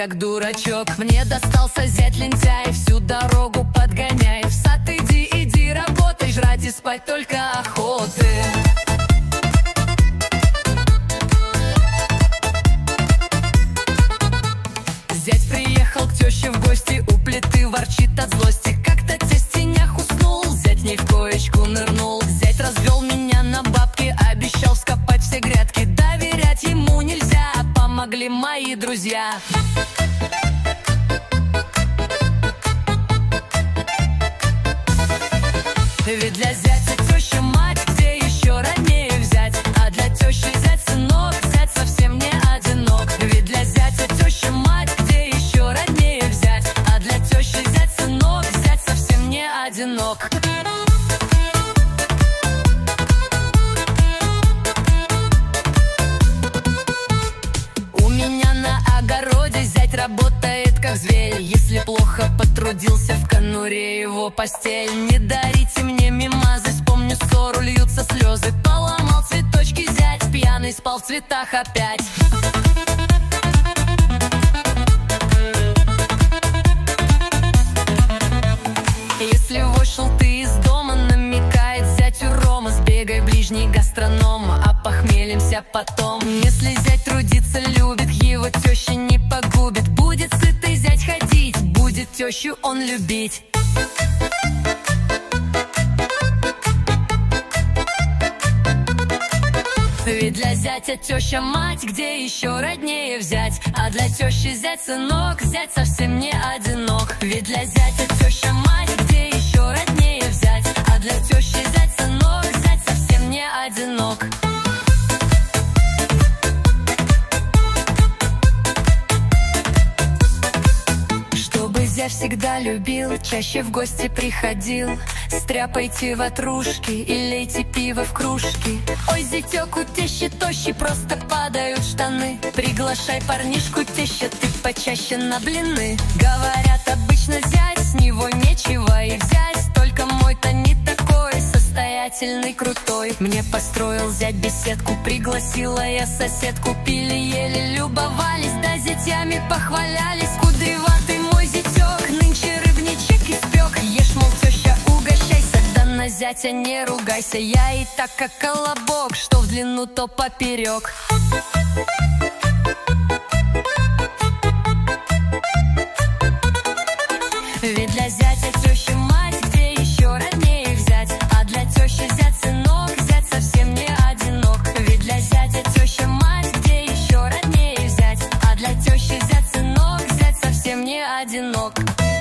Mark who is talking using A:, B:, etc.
A: как дурачок. Мне достался зять лентяй, всю дорогу подгоняй. В сад иди, иди работай, жрать и спать только охоты. Зять приехал к теще в гости, у плиты ворчит от злости. Как-то тесть в тенях уснул, зять в ней в коечку нырнул. Зять развел меня на бабки, обещал вскопать все грядки. Доверять ему нельзя, помогли мои друзья. Ведь для зятя теща мать, где еще роднее взять? А для тещи зять сынок, зять совсем не одинок. Ведь для зятя теща мать, где еще роднее взять? А для тещи зять сынок, зять совсем не одинок. У меня на огороде зять работает как зверь. Если плохо потрудился, в конуре его постель. Не дарите мне мимозы, вспомню ссору, льются слезы. Поломал цветочки зять, пьяный спал в цветах опять. Если вышел ты из дома, намекает зятю Рома, сбегай ближний гастроном, а похмелимся потом. Если зять трудиться любит, его теща не погубит. Будет сытый зять ходить, будет тещу он любить. Ведь для зятя теща мать, где еще роднее взять? А для тещи зять сынок, зять совсем не одинок. Ведь для зятя теща мать, где еще роднее взять? А для тещи зять сынок, зять совсем не одинок. Чтобы зять всегда любил, чаще в гости приходил. Стряпайте ватрушки и лейте пиво в кружки. Ой, зятек, у тещи тощий, просто падают штаны. Приглашай парнишку, теща, ты почаще на блины. Говорят, обычно зять, с него нечего и взять. Только мой-то не такой состоятельный, крутой. Мне построил зять беседку, пригласила я соседку. Пили, ели, любовались, да зятями похвалялись. Кудреватый мой зятек, нынче рыбничек испек. Ешь, мол, теща, угощайся, да на зятя не ругайся. Я и так как колобок, что в длину, то поперек. Ведь для зятя теща мать, где еще роднее взять? А для тещи зять сынок, зять совсем не одинок. Ведь для зятя теща мать, где еще роднее взять? А для тещи зять сынок, зять совсем не одинок.